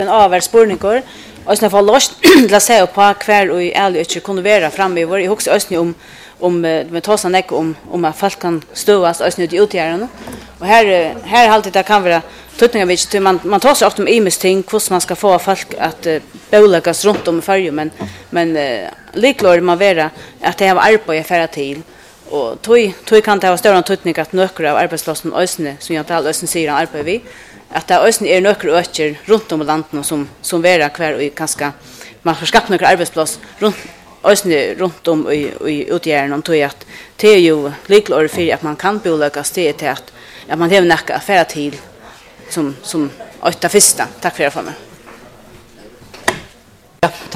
En avvärdsspårningar. Och sen får lust till att se på kvar och i ärligt inte kunde vara framöver. Jag också ösning om med tosan näck om att folk kan stövas ösning ut i utgärderna. Och här alltid det kan vara tutningar vilket man tar sig ofta om ting hur man ska få folk att boläggas runt om i färgen men liklår man vara att det har arbete färra till. Och tog kan det ha större tutning att nökra av arbetsplatsen ösne som jag tal ösne säger arbete vi att det ösne är nökra öcher runt om i landet som vara kvar och ganska man får skapa några arbetsplats runt om i utgärden om tog att det är ju liklår för att man kan boläggas till att man har näka affärer till som åtta första. Tack för det för mig.